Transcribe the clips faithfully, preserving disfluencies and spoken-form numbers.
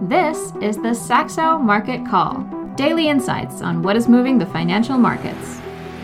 This is the Saxo Market Call, daily insights on what is moving the financial markets.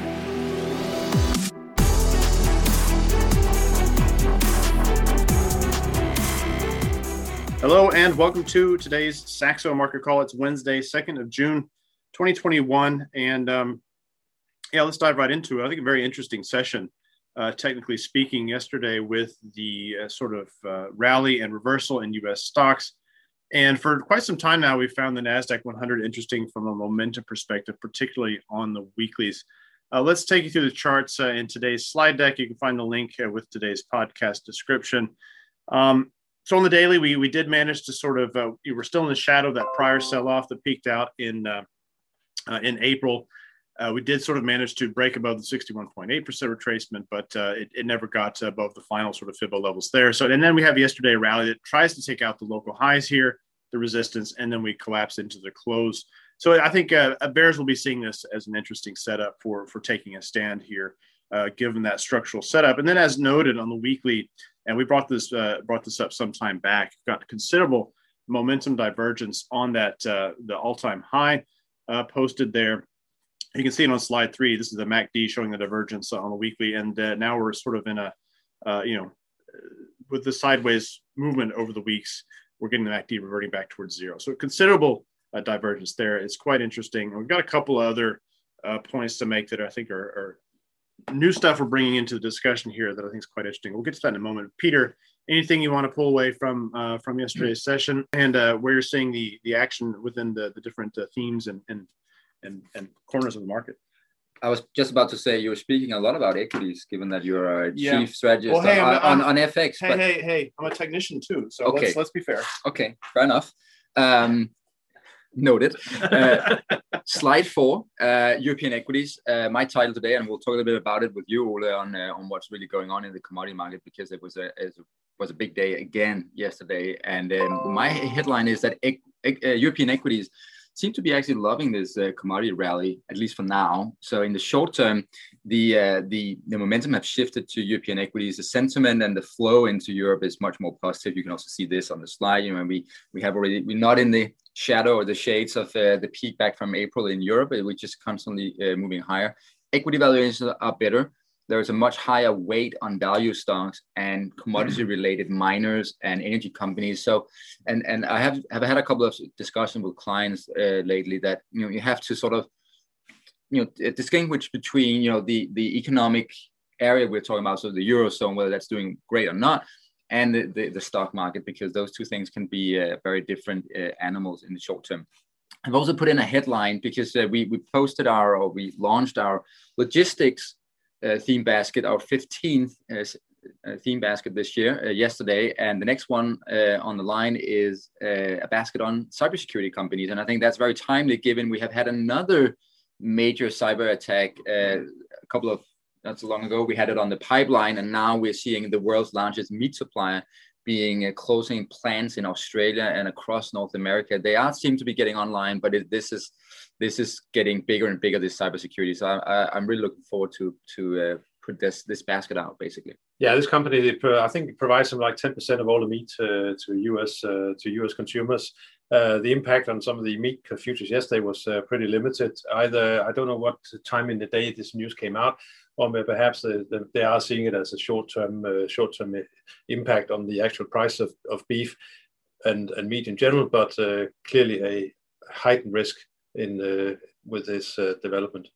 Hello and welcome to today's Saxo Market Call. It's Wednesday, second of June, twenty twenty-one. And um, yeah, let's dive right into it. I think a very interesting session, uh, technically speaking, yesterday with the uh, sort of uh, rally and reversal in U S stocks. And for quite some time now, we've found the NASDAQ one hundred interesting from a momentum perspective, particularly on the weeklies. Uh, let's take you through the charts uh, in today's slide deck. You can find the link uh, with today's podcast description. Um, so on the daily, we we did manage to sort of, uh, we were still in the shadow of that prior sell-off that peaked out in uh, uh, in April. Uh, we did sort of manage to break above the sixty-one point eight percent retracement, but uh, it, it never got above the final sort of Fibbo levels there. So, and then we have yesterday a rally that tries to take out the local highs here, the resistance, and then we collapse into the close. So I think uh, bears will be seeing this as an interesting setup for, for taking a stand here, uh, given that structural setup. And then as noted on the weekly, and we brought this uh, brought this up some time back, got considerable momentum divergence on that, uh, the all-time high uh, posted there. You can see it on slide three. This is the M A C D showing the divergence on the weekly. And uh, now we're sort of in a, uh, you know, with the sideways movement over the weeks, we're getting the M A C D reverting back towards zero. So considerable uh, divergence there. It's quite interesting. And we've got a couple of other uh, points to make that I think are, are new stuff we're bringing into the discussion here that I think is quite interesting. We'll get to that in a moment. Peter, anything you want to pull away from uh, from yesterday's session and uh, where you're seeing the the action within the, the different uh, themes and, and and and corners of the market? I was just about to say you were speaking a lot about equities, given that you're a yeah. chief strategist well, hey, on, I'm, on, on F X. Hey, but... hey, hey! I'm a technician too, so okay. let's let's be fair. Okay, fair enough. Um, noted. Uh, slide four, uh, European equities. Uh, my title today, and we'll talk a little bit about it with you, Ole, on uh, on what's really going on in the commodity market, because it was a it was a big day again yesterday. And um, my headline is that e- e- uh, European equities seem to be actually loving this uh, commodity rally, at least for now. So in the short term, the uh, the the momentum have shifted to European equities. The sentiment and the flow into Europe is much more positive. You can also see this on the slide. You know, we we have already we're not in the shadow or the shades of uh, the peak back from April in Europe. We're just constantly uh, moving higher. Equity valuations are better. There is a much higher weight on value stocks and commodity-related miners and energy companies. So, and and I have have had a couple of discussions with clients uh, lately that you know you have to sort of you know distinguish between you know the the economic area we're talking about, so the eurozone, whether that's doing great or not, and the the, the stock market, because those two things can be uh, very different uh, animals in the short term. I've also put in a headline because uh, we we posted our or we launched our logistics Uh, theme basket, our fifteenth uh, uh, theme basket this year, uh, yesterday. And the next one uh, on the line is uh, a basket on cybersecurity companies. And I think that's very timely, given we have had another major cyber attack uh, a couple of, not so long ago. We had it on the pipeline, and now we're seeing the world's largest meat supplier being uh, closing plants in Australia and across North America. They are seem to be getting online, but it, this is This is getting bigger and bigger, this cybersecurity. So I, I, I'm really looking forward to to uh, put this this basket out, basically. Yeah, this company, they, I think, it provides some like ten percent of all the meat uh, to U S uh, to U S consumers. Uh, the impact on some of the meat futures yesterday was uh, pretty limited. Either I don't know what time in the day this news came out, or perhaps they, they are seeing it as a short-term uh, short-term impact on the actual price of, of beef and, and meat in general, but uh, clearly a heightened risk in uh, with this uh, development.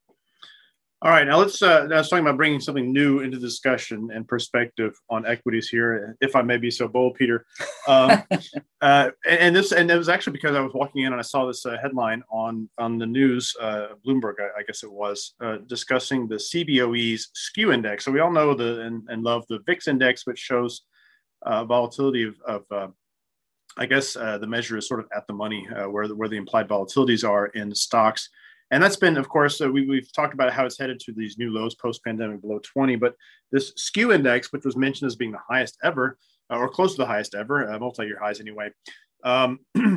All right, now let's. Uh, I was talking about bringing something new into discussion and perspective on equities here, if I may be so bold, Peter. Um, uh, and, and this, and it was actually because I was walking in and I saw this uh, headline on on the news, uh, Bloomberg, I, I guess it was, uh, discussing the C B O E's skew index. So we all know the and, and love the V I X index, which shows uh, volatility of. of uh, I guess uh, the measure is sort of at the money, uh, where the, where the implied volatilities are in stocks. And that's been, of course, uh, we, we've talked about how it's headed to these new lows post-pandemic below twenty. But this skew index, which was mentioned as being the highest ever, uh, or close to the highest ever, uh, multi-year highs anyway, um,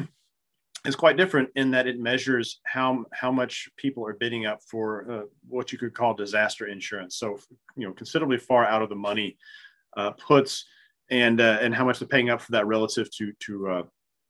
is quite different in that it measures how how much people are bidding up for uh, what you could call disaster insurance. So, you know, considerably far out of the money uh, puts. And uh, and how much they're paying up for that relative to to uh,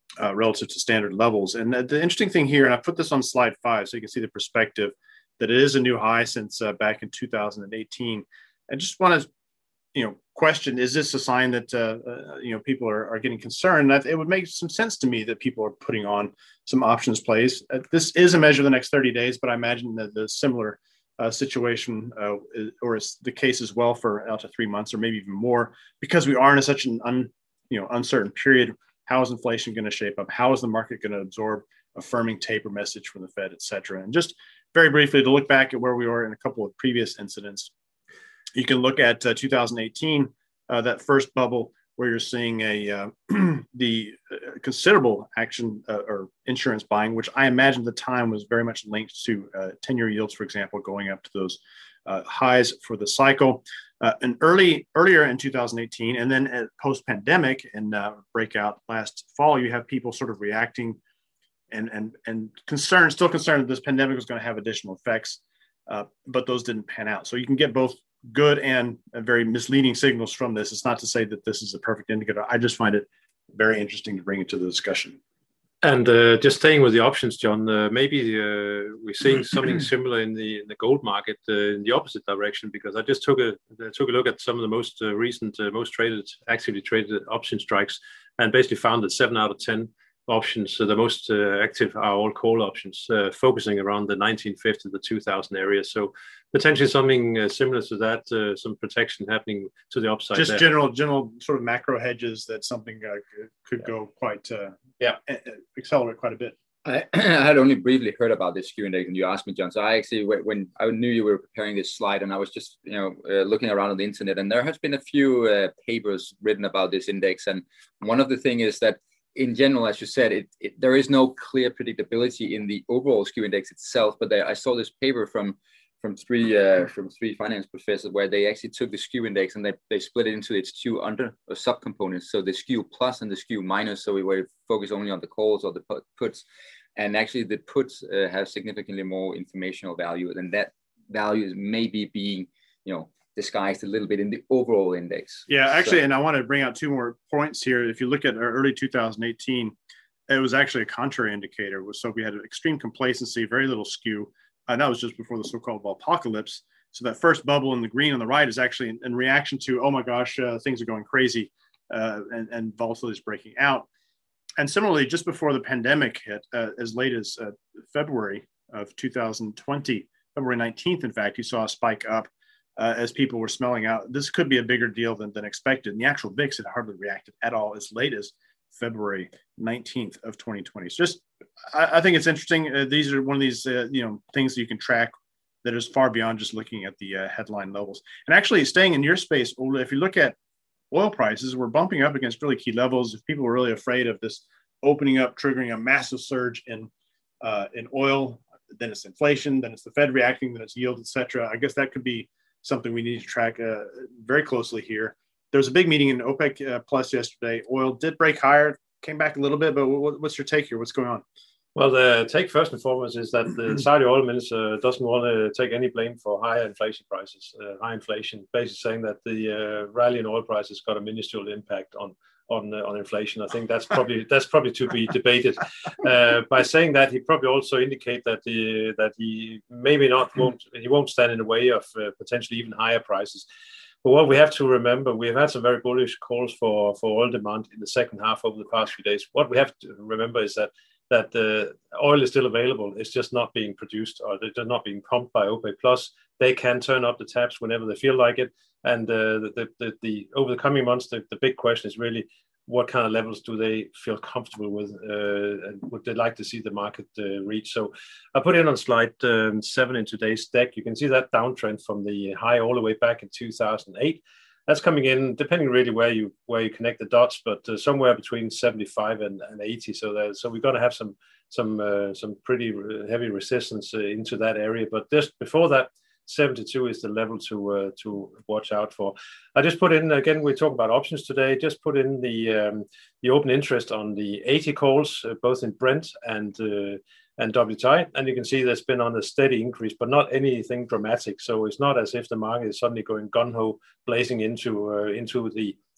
uh, relative to standard levels. And the, the interesting thing here, and I put this on slide five so you can see the perspective, that it is a new high since uh, back in two thousand eighteen. I just want to, you know, question, is this a sign that, uh, uh, you know, people are, are getting concerned? That it would make some sense to me that people are putting on some options plays. Uh, this is a measure of the next thirty days, but I imagine that the similar uh, situation uh, is, or is the case as well for out to three months or maybe even more, because we are in a, such an un, you know, uncertain period. How is inflation going to shape up? How is the market going to absorb a firming taper message from the Fed, et cetera? And just very briefly to look back at where we were in a couple of previous incidents, you can look at uh, two thousand eighteen, uh, that first bubble where you're seeing a uh, the uh, considerable action uh, or insurance buying, which I imagine at the time was very much linked to uh, ten-year yields, for example, going up to those uh, highs for the cycle. Uh, and early earlier in two thousand eighteen, and then at post-pandemic and uh, breakout last fall, you have people sort of reacting and and and concerned, still concerned that this pandemic was going to have additional effects, uh, but those didn't pan out. So you can get both good and uh, very misleading signals from this. It's not to say that this is a perfect indicator. I just find it very interesting to bring it to the discussion. And uh, just staying with the options, John, uh, maybe uh, we're seeing something similar in the in the gold market uh, in the opposite direction, because I just took a took a look at some of the most uh, recent, uh, most traded, actively traded option strikes, and basically found that seven out of ten options, so the most uh, active are all call options, uh, focusing around the nineteen fifty to two thousand area. So potentially something uh, similar to that, uh, some protection happening to the upside. Just there. general, general sort of macro hedges that something uh, could, could yeah. go quite, uh, yeah, accelerate quite a bit. I, I had only briefly heard about this skew index, and you asked me, John. So I actually, when I knew you were preparing this slide, and I was just, you know, uh, looking around on the internet, and there has been a few uh, papers written about this index, and one of the things is that, in general, as you said, it, it, there is no clear predictability in the overall skew index itself. But there, I saw this paper from from three uh, from three finance professors where they actually took the skew index and they, they split it into its two under or subcomponents. So the skew plus and the skew minus. So we were focused only on the calls or the puts, and actually the puts uh, have significantly more informational value, and that value is maybe being, you know, disguised a little bit in the overall index. Yeah, actually, so, and I want to bring out two more points here. If you look at early two thousand eighteen, it was actually a contrary indicator. So we had an extreme complacency, very little skew. And that was just before the so-called apocalypse. So that first bubble in the green on the right is actually in, in reaction to, oh my gosh, uh, things are going crazy uh, and, and volatility is breaking out. And similarly, just before the pandemic hit, uh, as late as uh, February of two thousand twenty, February nineteenth, in fact, you saw a spike up uh, as people were smelling out this could be a bigger deal than, than expected. And the actual V I X had hardly reacted at all as late as February nineteenth of twenty twenty. So just, I, I think it's interesting. Uh, these are one of these, uh, you know, things that you can track that is far beyond just looking at the uh, headline levels. And actually staying in your space, Ole, if you look at oil prices, we're bumping up against really key levels. If people are really afraid of this opening up, triggering a massive surge in uh, in oil, then it's inflation, then it's the Fed reacting, then it's yield, et cetera. I guess that could be something we need to track uh, very closely here. There was a big meeting in OPEC uh, Plus yesterday. Oil did break higher, came back a little bit, but what, what's your take here? What's going on? Well, the take first and foremost is that the Saudi oil minister doesn't want to take any blame for higher inflation prices, uh, high inflation, basically saying that the uh, rally in oil prices got a minuscule impact on on uh, on inflation. I think that's probably that's probably to be debated. Uh, by saying that, he probably also indicate that the that he maybe not won't he won't stand in the way of uh, potentially even higher prices. But what we have to remember, we have had some very bullish calls for for oil demand in the second half over the past few days. What we have to remember is that that the uh, oil is still available. It's just not being produced, or they're not being pumped by OPEC Plus. They can turn up the taps whenever they feel like it. And uh, the, the, the, the over the coming months, the, the big question is really what kind of levels do they feel comfortable with, uh, and would they like to see the market uh, reach? So I put in on slide um, seven in today's deck. You can see that downtrend from the high all the way back in two thousand eight. That's coming in, depending really where you where you connect the dots, but uh, somewhere between seventy-five and, and eighty. So there, so we're going to have some some uh, some pretty heavy resistance uh, into that area. But just before that, seventy-two is the level to uh, to watch out for. I just put in, again, we talk about options today. Just put in the um, the open interest on the eighty calls, uh, both in Brent and uh, and W T I, and you can see that's been on a steady increase, but not anything dramatic. So it's not as if the market is suddenly going gung ho, blazing into uh, into the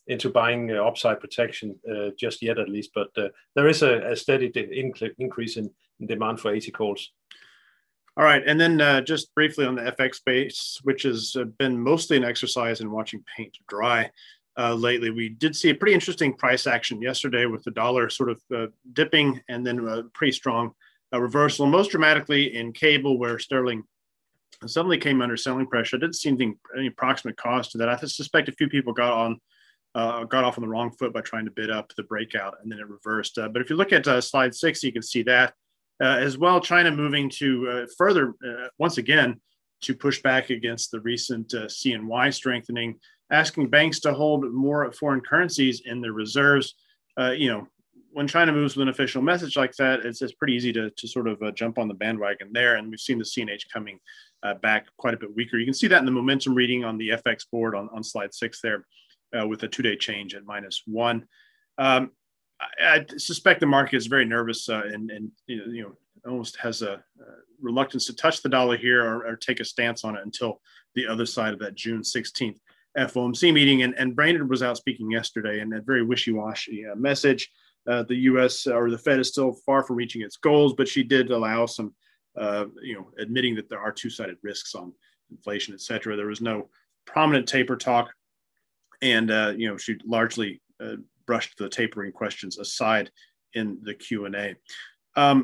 into buying uh, upside protection uh, just yet, at least. But uh, there is a, a steady de- increase in, in demand for eighty calls. All right, and then uh, just briefly on the F X space, which has been mostly an exercise in watching paint dry uh, lately. We did see a pretty interesting price action yesterday with the dollar sort of uh, dipping and then a pretty strong uh, reversal, most dramatically in cable where sterling suddenly came under selling pressure. I didn't see anything, any approximate cost to that. I suspect a few people got on, uh, got off on the wrong foot by trying to bid up the breakout, and then it reversed. Uh, but if you look at uh, slide six, you can see that uh, as well. China moving to uh, further, uh, once again, to push back against the recent uh, C N Y strengthening, asking banks to hold more foreign currencies in their reserves. Uh, you know, when China moves with an official message like that, it's, it's pretty easy to, to sort of uh, jump on the bandwagon there. And we've seen the C N H coming uh, back quite a bit weaker. You can see that in the momentum reading on the F X board on, on slide six there uh, with a two-day change at minus one. Um, I, I suspect the market is very nervous uh, and, and you know, you know, almost has a, a reluctance to touch the dollar here or, or take a stance on it until the other side of that June sixteenth F O M C meeting. And, and Brainerd was out speaking yesterday in a very wishy-washy uh, message. Uh, the U S or the Fed is still far from reaching its goals, but she did allow some, uh, you know, admitting that there are two-sided risks on inflation, et cetera. There was no prominent taper talk. And, uh, you know, she largely uh, brushed the tapering questions aside in the Q and A. Um,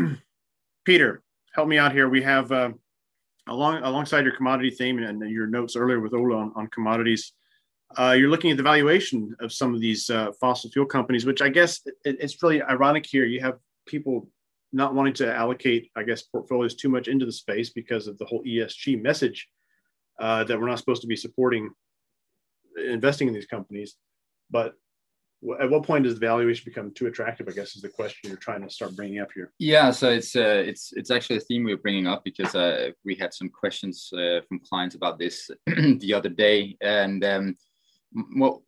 Peter, help me out here. We have, uh, along alongside your commodity theme and your notes earlier with Ola on, on commodities, uh, you're looking at the valuation of some of these uh, fossil fuel companies, which I guess it, it's really ironic here. You have people not wanting to allocate, I guess, portfolios too much into the space because of the whole E S G message uh, that we're not supposed to be supporting investing in these companies. But at what point does the valuation become too attractive, I guess, is the question you're trying to start bringing up here. Yeah, so it's uh, it's it's actually a theme we're bringing up because uh, we had some questions uh, from clients about this the other day. And um, well,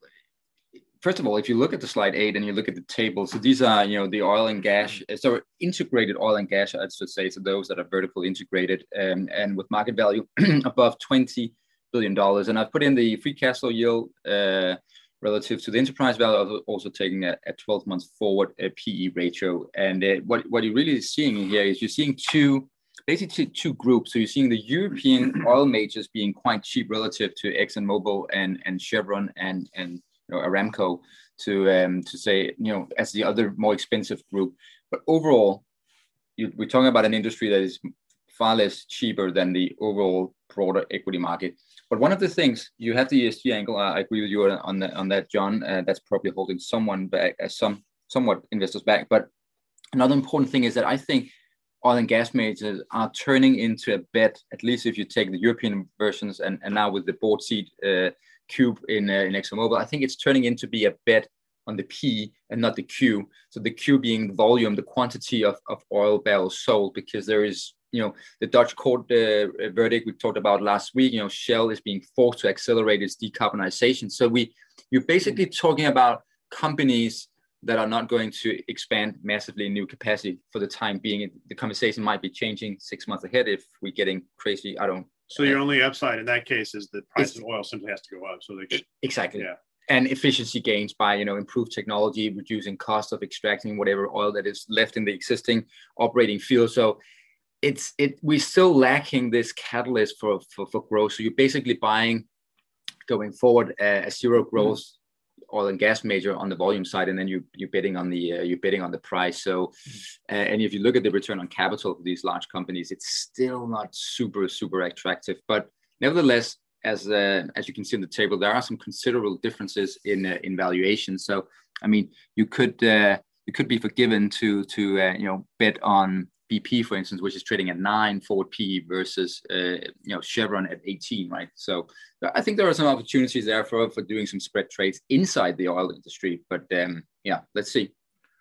first of all, if you look at the slide eight and you look at the table, so these are, you know, the oil and gas, so integrated oil and gas, I should say, so those that are vertically integrated um, and with market value above twenty billion dollars. And I've put in the free cash flow yield uh, relative to the enterprise value, also taking a, a twelve months forward a P E ratio. And uh, what, what you're really seeing here is you're seeing two, basically two groups. So you're seeing the European oil majors being quite cheap relative to ExxonMobil and, and Chevron and, and you know, Aramco to, um, to say, you know, as the other more expensive group. But overall, you, we're talking about an industry that is far less cheaper than the overall broader equity market. But one of the things, you have the E S G angle. I agree with you on, the, on that, John. Uh, that's probably holding someone back, uh, some somewhat investors back. But another important thing is that I think oil and gas majors are turning into a bet, at least if you take the European versions and, and now with the board seat uh, cube in, uh, in ExxonMobil, I think it's turning into be a bet on the P and not the Q. So the Q being the volume, the quantity of, of oil barrels sold, because there is, you know, the Dutch court uh, verdict we talked about last week, you know, Shell is being forced to accelerate its decarbonization. So we, you're basically talking about companies that are not going to expand massively new capacity for the time being. The conversation might be changing six months ahead if we're getting crazy. I don't. So your only upside in that case is the price of oil simply has to go up. So they can, exactly. Yeah. And efficiency gains by, you know, improved technology, reducing cost of extracting whatever oil that is left in the existing operating field. So it's it we're still lacking this catalyst for for, for growth. So you're basically buying going forward a, a zero growth mm-hmm. oil and gas major on the volume side, and then you you're bidding on the uh, you're bidding on the price. So uh, and if you look at the return on capital for these large companies, it's still not super super attractive. But nevertheless, as uh, as you can see in the table, there are some considerable differences in uh, in valuation. So I mean, you could uh, you could be forgiven to to uh, you know bet on B P, for instance, which is trading at nine forward P E versus uh, you know Chevron at eighteen, right? So I think there are some opportunities there for for doing some spread trades inside the oil industry. But um, yeah, let's see.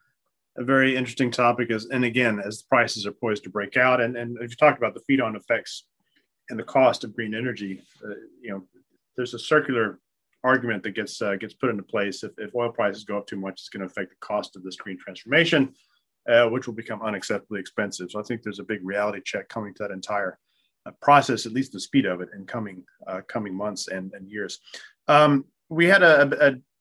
A very interesting topic is, and again, as the prices are poised to break out, and and if you talk about the feed-on effects and the cost of green energy, uh, you know, there's a circular argument that gets uh, gets put into place. If, if oil prices go up too much, it's going to affect the cost of this green transformation, uh, which will become unacceptably expensive. So I think there's a big reality check coming to that entire uh, process, at least the speed of it, in coming uh, coming months and, and years. Um, we had a, a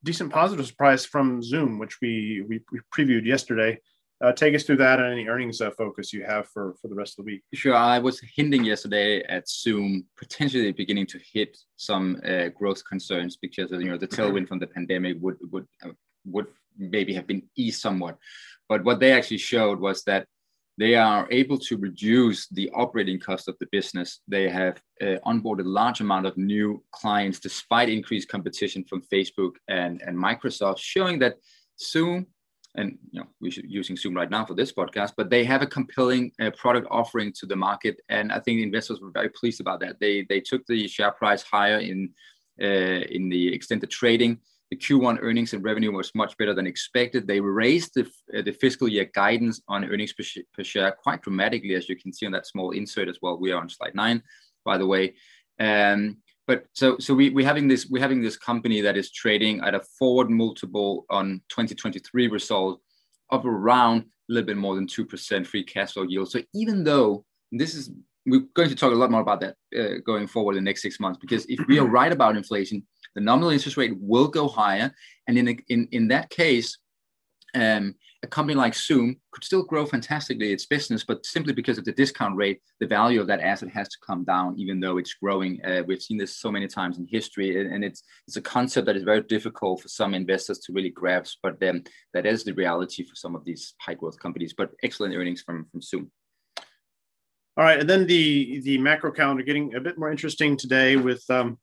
decent positive surprise from Zoom, which we we, we previewed yesterday. Uh, take us through that and any earnings uh, focus you have for, for the rest of the week. Sure. I was hinting yesterday at Zoom potentially beginning to hit some uh, growth concerns because of, you know, the tailwind from the pandemic would would uh, would maybe have been eased somewhat. But what they actually showed was that they are able to reduce the operating cost of the business. They have uh, onboarded a large amount of new clients despite increased competition from Facebook and, and Microsoft, showing that Zoom, and you know, we're using Zoom right now for this podcast, but they have a compelling uh, product offering to the market, and I think investors were very pleased about that. They they took the share price higher in uh, in the extended trading. The Q one earnings and revenue was much better than expected. They raised the uh, the fiscal year guidance on earnings per, sh- per share quite dramatically, as you can see on that small insert as well. We are on slide nine, by the way. Um, But so so we we having this we're having this company that is trading at a forward multiple on twenty twenty-three result of around a little bit more than two percent free cash flow yield. So even though this is, we're going to talk a lot more about that uh, going forward in the next six months, because if we are right about inflation, the nominal interest rate will go higher, and in a, in in that case, um, a company like Zoom could still grow fantastically its business, but simply because of the discount rate, the value of that asset has to come down, even though it's growing. Uh, we've seen this so many times in history, and, and it's it's a concept that is very difficult for some investors to really grasp, but um, that is the reality for some of these high growth companies, but excellent earnings from, from Zoom. All right, and then the, the macro calendar getting a bit more interesting today with um,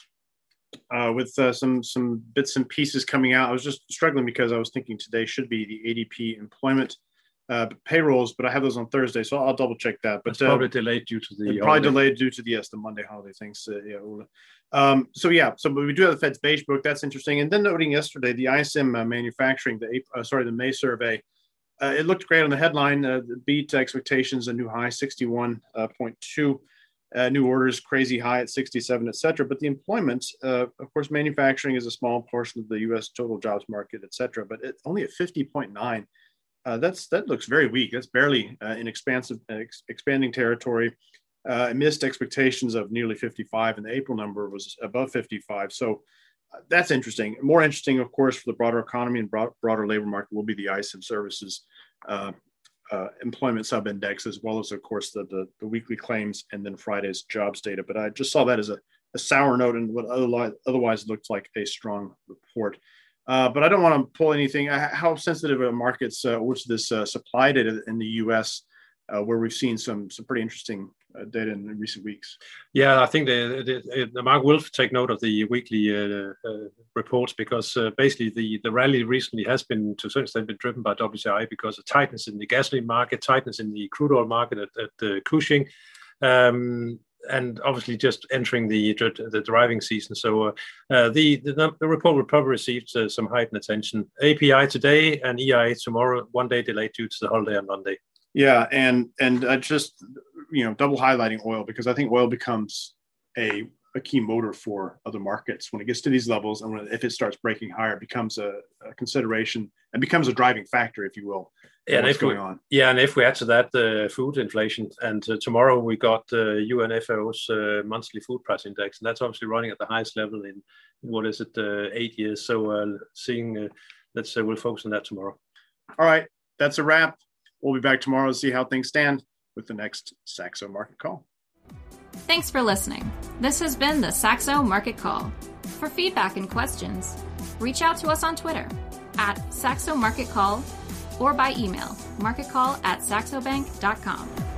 Uh, with uh, some some bits and pieces coming out. I was just struggling because I was thinking today should be the A D P employment uh, payrolls, but I have those on Thursday, so I'll double check that. But it's probably uh, delayed due to the probably holiday. delayed due to the yes the Monday holiday things. Uh, yeah. Um, so yeah, so but we do have the Fed's beige book. That's interesting. And then noting yesterday the I S M uh, manufacturing, the uh, sorry the May survey, uh, it looked great on the headline. Uh, beat expectations, a new high sixty-one point two. Uh, new orders, crazy high at sixty-seven, et cetera. But the employment, uh, of course, manufacturing is a small portion of the U S total jobs market, et cetera. But it, only at fifty point nine. Uh, that's that looks very weak. That's barely uh, in expansive, uh, ex- expanding territory. Uh, it missed expectations of nearly fifty-five, and the April number was above fifty-five. So uh, that's interesting. More interesting, of course, for the broader economy and broad, broader labor market will be the I S M services uh, Uh, employment sub-index, as well as, of course, the, the the weekly claims and then Friday's jobs data. But I just saw that as a, a sour note and what otherwise, otherwise looks like a strong report. Uh, but I don't want to pull anything. How sensitive are markets uh, was this uh, supply data in the U S, uh, where we've seen some some pretty interesting uh, data in recent weeks? Yeah, I think the, the, the Mark will take note of the weekly uh, uh, reports, because uh, basically the, the rally recently has been to a certain extent been driven by W T I because of tightness in the gasoline market, tightness in the crude oil market at, at uh, Cushing, um, and obviously just entering the the driving season. So uh, uh, the, the the report will probably receive uh, some heightened attention. A P I today and E I A tomorrow, one day delayed due to the holiday on Monday. Yeah, and and uh, just you know double highlighting oil, because I think oil becomes a a key motor for other markets when it gets to these levels, and when, if it starts breaking higher, it becomes a, a consideration and becomes a driving factor, if you will. Yeah, and what's if we, going on? Yeah, and if we add to that uh, food inflation, and uh, tomorrow we got uh, U N F O's uh, monthly food price index, and that's obviously running at the highest level in, in what is it, uh, eight years. So uh, seeing, uh, let's uh, we'll focus on that tomorrow. All right, that's a wrap. We'll be back tomorrow to see how things stand with the next Saxo Market Call. Thanks for listening. This has been the Saxo Market Call. For feedback and questions, reach out to us on Twitter at Saxo Market Call or by email marketcall at saxobank dot com.